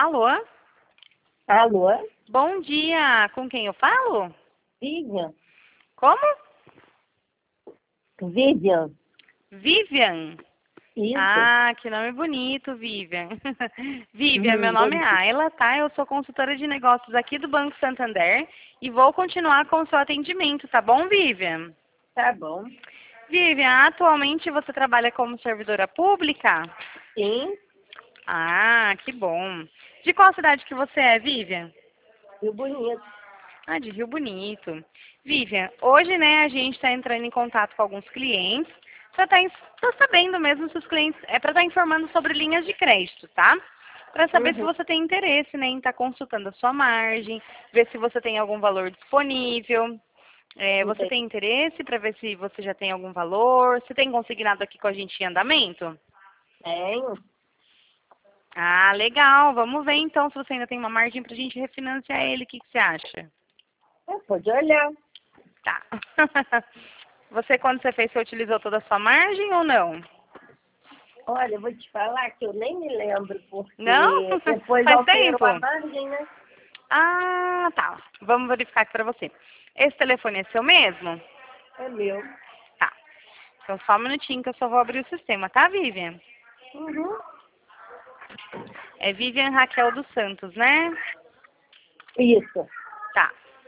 Alô? Alô? Bom dia, com quem eu falo? Vivian? Como? Vivian? Vivian? Isso. Ah, que nome bonito, Vivian. Vivian, meu nome é Bonito. Ayla, tá? Eu sou consultora de negócios aqui do Banco Santander e vou continuar com o seu atendimento, tá bom, Vivian? Tá bom. Vivian, atualmente você trabalha como servidora pública? Sim, Ah, que bom. De qual cidade que você é, Vivian? e bonito. Ah, de Rio Bonito. Vivian, hoje, né, a gente está entrando em contato com alguns clientes para estar sabendo mesmo se os clientes, para estar informando sobre linhas de crédito, tá? Para saber se Uhum. você tem interesse, né, em estar consultando a sua margem, ver se você tem algum valor disponível. Você Entendi. tem interesse para ver se você já tem algum valor? Você tem consignado aqui com a gente em andamento? Tenho. Ah, legal. Vamos ver então se você ainda tem uma margem para a gente refinanciar ele. O que você acha? Pode olhar. Tá. Você, quando você fez, você utilizou toda a sua margem ou não? Olha, eu vou te falar que eu nem me lembro, Não? porque depois Faz alterou tempo? a margem, né? Ah, tá. Vamos verificar aqui pra você. Esse telefone é seu mesmo? É meu. Tá. Então, só um minutinho que eu só vou abrir o sistema, tá, Vivian? Uhum. É Vivian Raquel dos Santos, né? Isso. Tá.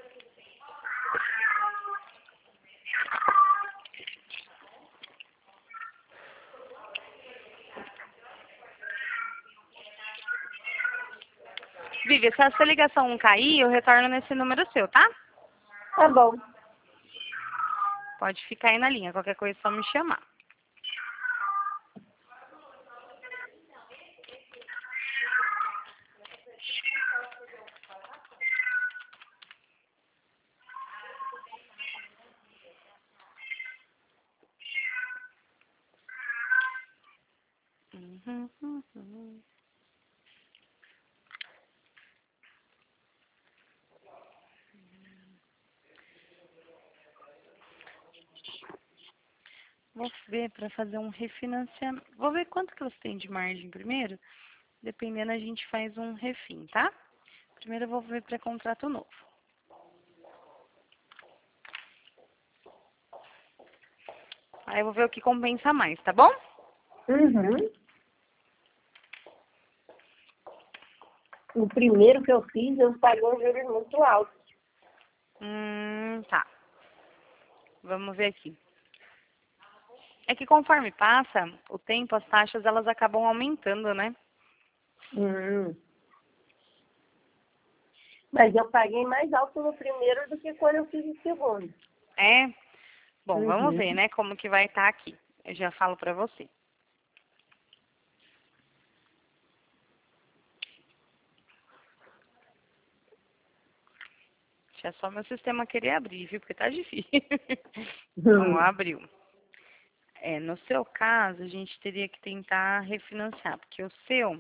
Vivian, se a sua ligação cair, eu retorno nesse número seu, tá? Tá bom. Pode ficar aí na linha. Qualquer coisa é só me chamar. Uhum. Vou ver para fazer um refinanciamento. Vou ver quanto que você tem de margem primeiro. Dependendo, a gente faz um refin, tá? Primeiro eu vou ver para contrato novo. Aí eu vou ver o que compensa mais, tá bom? Uhum. O primeiro que eu fiz, eu paguei um juros muito alto. Tá. Vamos ver aqui. É que conforme passa o tempo, as taxas elas acabam aumentando, né? Hum. Mas eu paguei mais alto no primeiro do que quando eu fiz o segundo. É. Bom, vamos ver, Uhum. né, como que vai estar aqui. Eu já falo pra você. Deixa só meu sistema querer abrir, viu? Porque tá difícil. Vamos, Uhum. abriu. No seu caso, a gente teria que tentar refinanciar, porque o seu,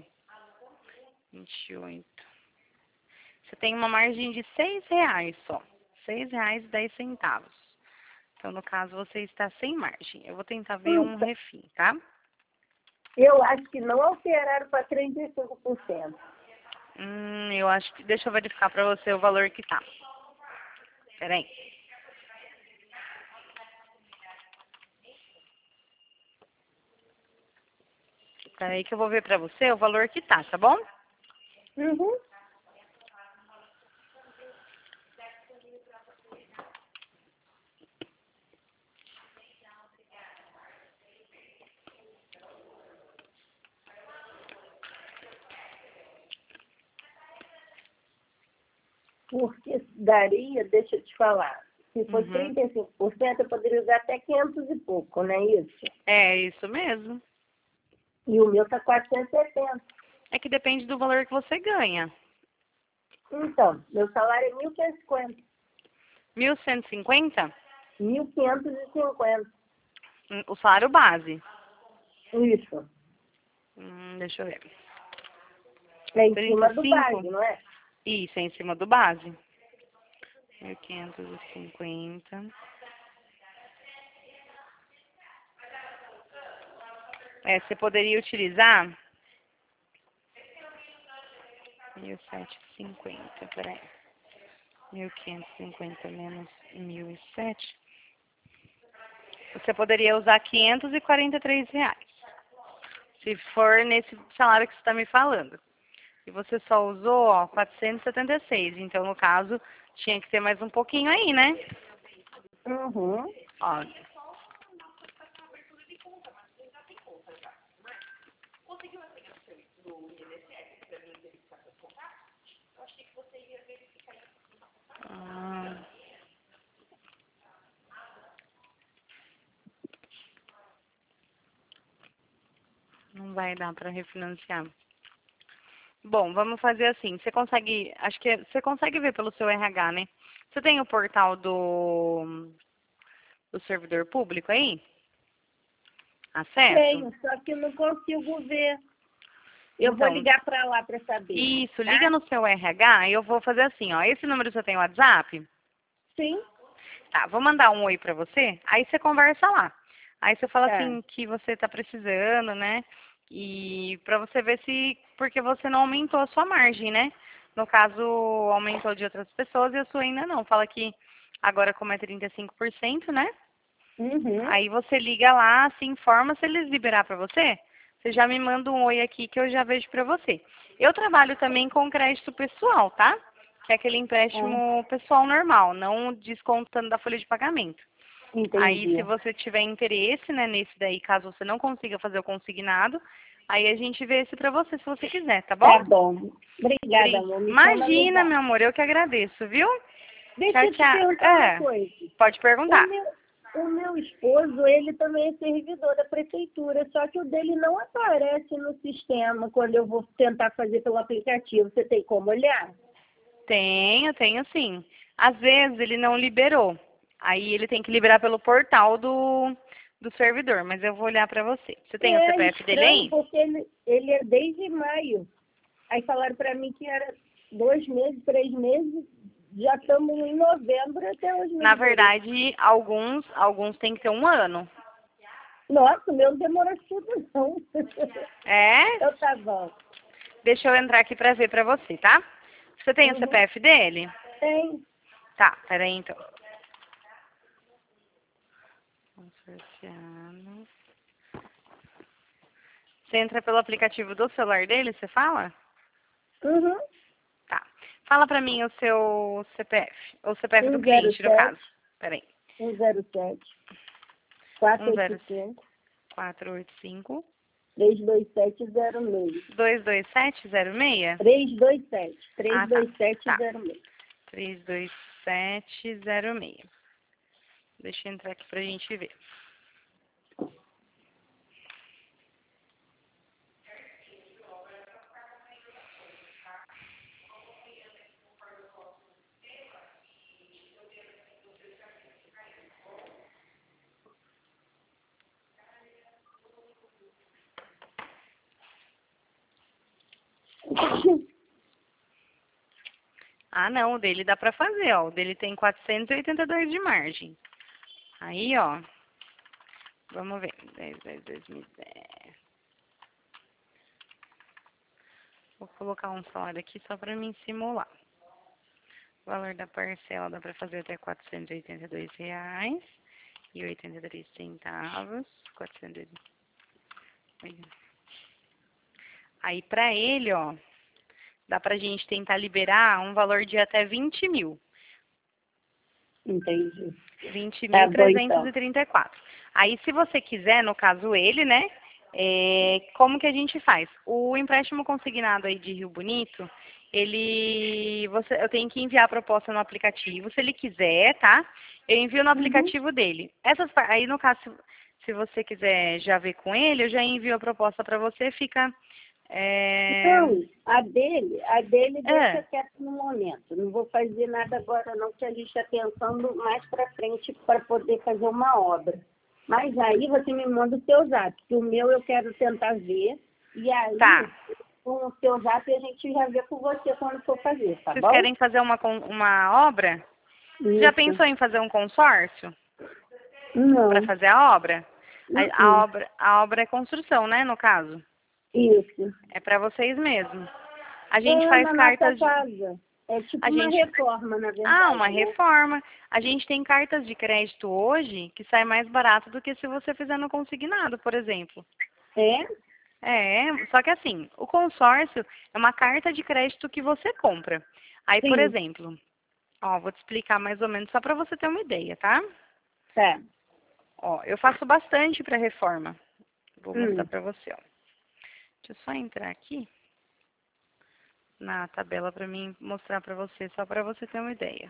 28. Você tem uma margem de R$ 6 só. R$ 6,10. Então, no caso, você está sem margem. Eu vou tentar ver um Então, refim, tá? eu acho que não alteraram para 35%. Eu acho que... Deixa eu verificar para você o valor que tá. Peraí. Peraí que eu vou ver para você o valor que tá bom? Uhum. Porque daria, deixa eu te falar, se for Uhum. 35%, eu poderia usar até 500 e pouco, não é isso? É isso mesmo. E o meu está 470. É que depende do valor que você ganha. Então, meu salário é 1.550. 1.150? 1.550. O salário base. Isso. Deixa eu ver. É em Trinta cima e do cinco. base, não é? Isso, é em cima do base. 1.550. Você poderia utilizar 1.750, peraí. 1.550 menos 1.007. Você poderia usar R$ 543. Se for nesse salário que você está me falando. E você só usou, ó, 476. Então, no caso, tinha que ter mais um pouquinho aí, né? Uhum. Ó. Ah. Não vai dar para refinanciar. Bom, vamos fazer assim. Você consegue, acho que você consegue ver pelo seu RH, né? Você tem o portal do servidor público aí? Acesso? Tenho, só que não consigo ver. Eu vou Então, ligar para lá para saber. isso, Tá? liga no seu RH e eu vou fazer assim, ó. Esse número você tem WhatsApp? Sim. Tá, vou mandar um oi pra você, aí você conversa lá. Aí você fala Tá. assim que você tá precisando, né? E pra você ver se, porque você não aumentou a sua margem, né? No caso, aumentou de outras pessoas e a sua ainda não. Fala que agora como é 35%, né? Uhum. Aí você liga lá, se informa, se eles liberar pra você, você já me manda um oi aqui que eu já vejo pra você. Eu trabalho também com crédito pessoal, tá? Que é aquele Ah, empréstimo pessoal normal, não descontando da folha de pagamento. Aí, entendi. se você tiver interesse, né, nesse daí, caso você não consiga fazer o consignado, aí a gente vê esse pra você, se você quiser, tá bom? Tá bom. Obrigada, amor. Me chama Imagina, ligar. meu amor, eu que agradeço, viu? Deixa Tchau, eu te tchau. perguntar uma É, coisa. pode O perguntar. meu, o meu esposo, ele também é servidor da prefeitura, só que o dele não aparece no sistema quando eu vou tentar fazer pelo aplicativo. Você tem como olhar? Tenho sim. Às vezes ele não liberou. Aí ele tem que liberar pelo portal do servidor, mas eu vou olhar pra você. Você tem o É CPF dele estranho, aí? porque ele é desde maio. Aí falaram para mim que era 2 meses, 3 meses. Já estamos em novembro, até hoje não Na liberou. verdade, alguns têm que ter 1 ano. Nossa, o meu não demorou tudo, não. É? Então tá bom. Deixa eu entrar aqui pra ver pra você, tá? Você tem o Uhum. CPF dele? Tem. Tá, peraí então. Consorciano. Você entra pelo aplicativo do celular dele, você fala? Uhum. Tá. Fala pra mim o seu CPF. Ou o CPF do cliente, no 107, caso. Peraí. 107, 485, 10485 32706. 22706? 327, Ah, tá. Tá. 32706. 32706. Deixa eu entrar aqui pra gente ver. Ah, não, o dele dá pra fazer, ó. O dele tem 482 de margem. Aí, ó. Vamos ver. 10/10/2010. Vou colocar um salário aqui só pra mim simular. O valor da parcela dá pra fazer até R$ 482,83. 480. Aí, pra ele, ó, dá pra gente tentar liberar um valor de até 20 mil. Entendi. vinte Tá mil bom, trezentos então. e trinta e quatro. Aí, se você quiser, no caso ele, né? Como que a gente faz? O empréstimo consignado aí de Rio Bonito, eu tenho que enviar a proposta no aplicativo, se ele quiser, tá? Eu envio no Uhum. aplicativo dele. Aí, no caso, se você quiser já ver com ele, eu já envio a proposta para você, fica... é, Então, a dele deixa é, quieto no momento. Não vou fazer nada agora não, que a gente está pensando mais para frente para poder fazer uma obra. Mas aí você me manda o seu zap, que o meu eu quero tentar ver. E aí, tá. com o seu zap, a gente já vê com você quando for fazer, tá Vocês bom? querem fazer uma obra? Já Isso. pensou em fazer um consórcio para Não. fazer a obra? A Uh-uh. obra? A obra é construção, né, no caso? Isso. É para vocês mesmos. A gente É, faz na cartas nossa casa. É tipo a uma gente reforma, na verdade. Ah, uma né? reforma. A gente tem cartas de crédito hoje que sai mais barato do que se você fizer no consignado, por exemplo. É? Só que assim, o consórcio é uma carta de crédito que você compra. Aí, por Sim. exemplo, ó, vou te explicar mais ou menos só para você ter uma ideia, tá? Tá. Ó, eu faço bastante para reforma. Vou mostrar Hum. para você, ó. Deixa eu só entrar aqui na tabela para mim mostrar para você, só para você ter uma ideia.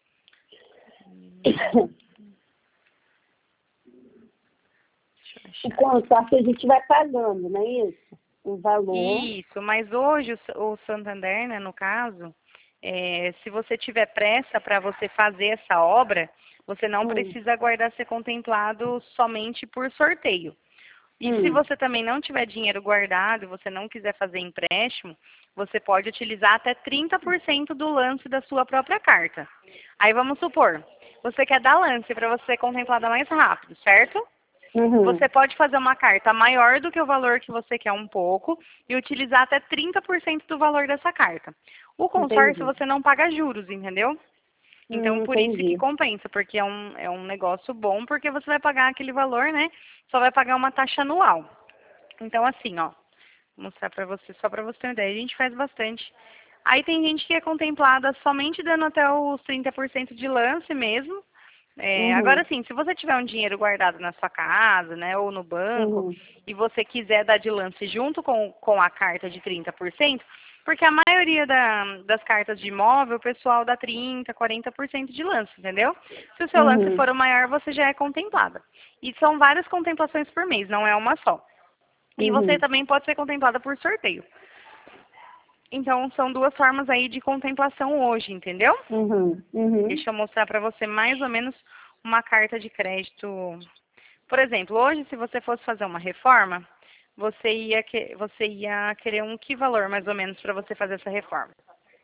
Deixa eu O achar aqui. consórcio a gente vai pagando, não é isso? O valor. Isso, mas hoje o Santander, né, no caso, se você tiver pressa para você fazer essa obra, você não Hum. precisa aguardar ser contemplado somente por sorteio. E se Hum. você também não tiver dinheiro guardado e você não quiser fazer empréstimo, você pode utilizar até 30% do lance da sua própria carta. Aí vamos supor, você quer dar lance para você ser contemplada mais rápido, certo? Uhum. Você pode fazer uma carta maior do que o valor que você quer um pouco e utilizar até 30% do valor dessa carta. O consórcio Entendi. você não paga juros, entendeu? Então, por isso que Entendi. compensa, porque é um negócio bom, porque você vai pagar aquele valor, né? Só vai pagar uma taxa anual. Então, assim, ó, vou mostrar pra você, só pra você ter uma ideia. A gente faz bastante. Aí tem gente que é contemplada somente dando até os 30% de lance mesmo. Agora Uhum. sim, se você tiver um dinheiro guardado na sua casa, né, ou no banco, Uhum. e você quiser dar de lance junto com a carta de 30%, porque a maioria das cartas de imóvel, o pessoal dá 30%, 40% de lance, entendeu? Se o seu lance Uhum. for o maior, você já é contemplada. E são várias contemplações por mês, não é uma só. E você Uhum. também pode ser contemplada por sorteio. Então, são duas formas aí de contemplação hoje, entendeu? Uhum. Uhum. Deixa eu mostrar para você mais ou menos uma carta de crédito. Por exemplo, hoje, se você fosse fazer uma reforma, você ia querer um que valor, mais ou menos, para você fazer essa reforma?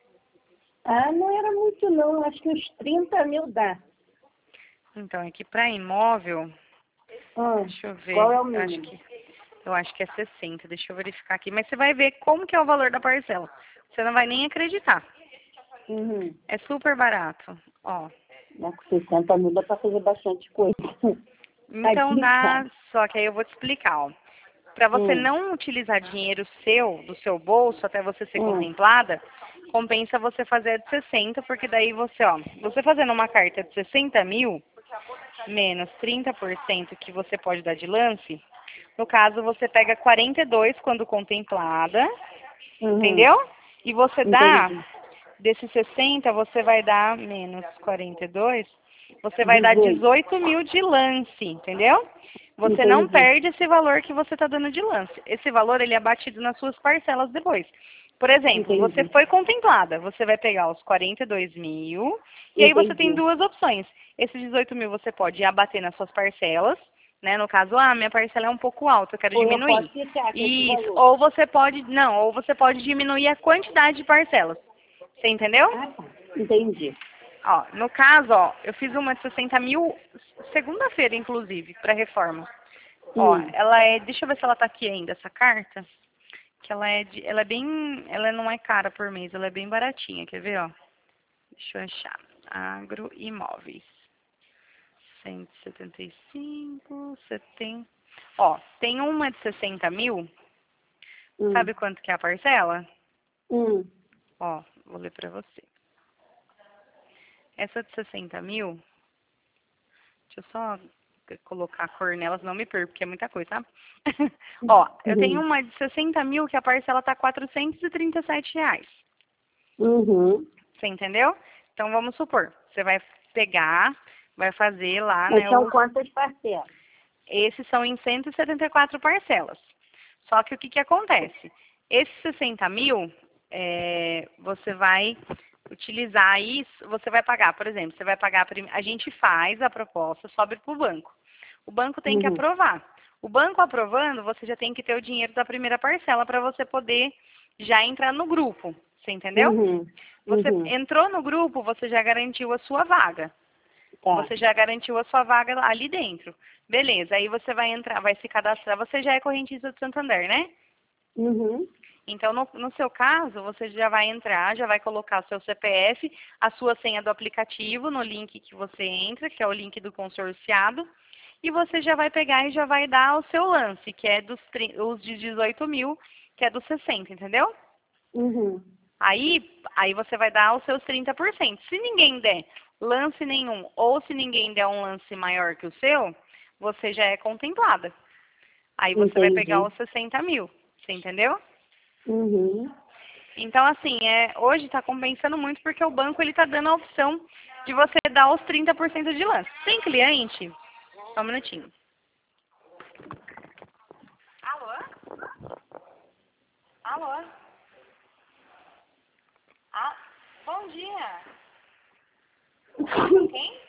Ah, não era muito não. Acho que uns 30 mil dá. Então, aqui para imóvel, Ah, deixa eu qual ver, é o eu acho mínimo? que, eu acho que é 60, deixa eu verificar aqui. Mas você vai ver como que é o valor da parcela. Você não vai nem acreditar. Uhum. É super barato. Ó, Né, com 60 mil dá para fazer bastante coisa. então Aqui, dá, cara. só que aí eu vou te explicar, ó. Para você Hum. não utilizar dinheiro seu, do seu bolso, até você ser Hum. contemplada, compensa você fazer a de 60, porque daí você, ó, você fazendo uma carta de 60 mil, menos 30% que você pode dar de lance, no caso você pega 42 quando contemplada, Uhum. entendeu? E você dá, Entendi. desses 60, você vai dar menos 42, você vai dar 18. 18 mil de lance, entendeu? Você não Entendi. perde esse valor que você está dando de lance. Esse valor ele é batido nas suas parcelas depois. Por exemplo, você Entendi. foi contemplada, você vai pegar os 42 mil e aí você tem Entendi. duas opções. Esses 18 mil você pode abater nas suas parcelas, né? No caso, minha parcela é um pouco alta, eu quero Ou eu posso diminuir. ficar com esse Isso. valor? Ou você pode diminuir a quantidade de parcelas. Você entendeu? Ah, tá. Entendi. Ó, no caso, ó, eu fiz uma de 60 mil segunda-feira, inclusive, para reforma. Ó, Hum. ela é, deixa eu ver se ela tá aqui ainda, essa carta. Que ela é bem, ela não é cara por mês, ela é bem baratinha, quer ver, ó? Deixa eu achar. Agroimóveis. 175, 70. Ó, tem uma de 60 mil, Hum. sabe quanto que é a parcela? Hum. Ó, vou ler pra você. Essa de 60 mil, deixa eu só colocar a cor nelas, não me perco, porque é muita coisa, tá? Ó, eu tenho Uhum. uma de 60 mil que a parcela tá R$ 437. Uhum. Você entendeu? Então, vamos supor, você vai pegar, vai fazer lá, Mas né, são quantas parcelas? esses são em 174 parcelas. Só que o que que acontece? Esses 60 mil, você vai utilizar isso, você vai pagar, por exemplo, você vai pagar, a gente faz a proposta, sobe para o banco. O banco tem que Uhum. aprovar. O banco aprovando, você já tem que ter o dinheiro da primeira parcela para você poder já entrar no grupo. Você entendeu? Uhum. Você Uhum. entrou no grupo, você já garantiu a sua vaga. Tá. Você já garantiu a sua vaga ali dentro. Beleza, aí você vai entrar, vai se cadastrar. Você já é correntista do Santander, né? Uhum. Então, no seu caso, você já vai entrar, já vai colocar o seu CPF, a sua senha do aplicativo no link que você entra, que é o link do consorciado, e você já vai pegar e já vai dar o seu lance, que é os de 18 mil, que é dos 60, entendeu? Uhum. Aí você vai dar os seus 30%. Se ninguém der lance nenhum, ou se ninguém der um lance maior que o seu, você já é contemplada. Aí você vai pegar os 60 mil, você entendeu? Uhum. Então, assim, hoje está compensando muito porque o banco ele está dando a opção de você dar os 30% de lance. Tem cliente? Só um minutinho. Alô? Alô? Ah, bom dia. Quem?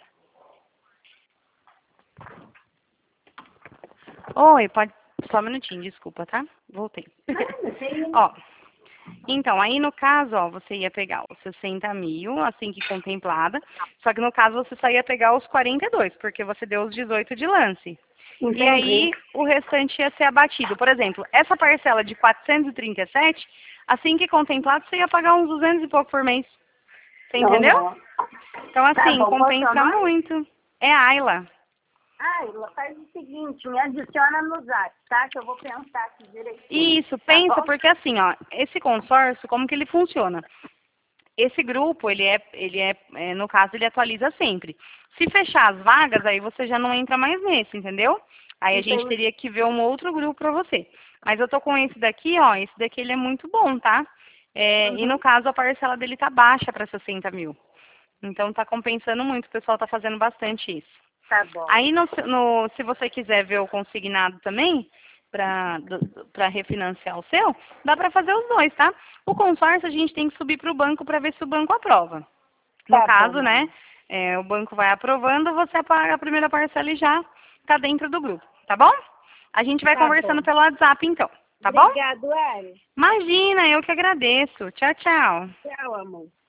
Oi, pode... Só um minutinho, desculpa, tá? Voltei. Ó, então, aí no caso, ó, você ia pegar os 60 mil, assim que contemplada, só que no caso você só ia pegar os 42, porque você deu os 18 de lance. Entendi. E aí o restante ia ser abatido. Por exemplo, essa parcela de 437, assim que contemplado, você ia pagar uns 200 e pouco por mês. Você entendeu? Então, assim, compensa muito. É a Ayla. Ayla, faz o seguinte, me adiciona no Zap, tá? Que eu vou pensar aqui direitinho. Isso, pensa, porque assim, ó, esse consórcio, como que ele funciona? Esse grupo, no caso, ele atualiza sempre. Se fechar as vagas, aí você já não entra mais nesse, entendeu? Aí a gente teria que ver um outro grupo para você. Mas eu tô com esse daqui, ó, esse daqui ele é muito bom, tá? E no caso, a parcela dele tá baixa para 60 mil. Então tá compensando muito, o pessoal tá fazendo bastante isso. Tá bom. Aí, se você quiser ver o consignado também, para refinanciar o seu, dá para fazer os dois, tá? O consórcio a gente tem que subir para o banco para ver se o banco aprova. No caso, né, o banco vai aprovando, você paga a primeira parcela e já está dentro do grupo, tá bom? A gente vai conversando pelo WhatsApp, então, tá bom? Obrigado, Ari. Imagina, eu que agradeço. Tchau, tchau. Tchau, amor.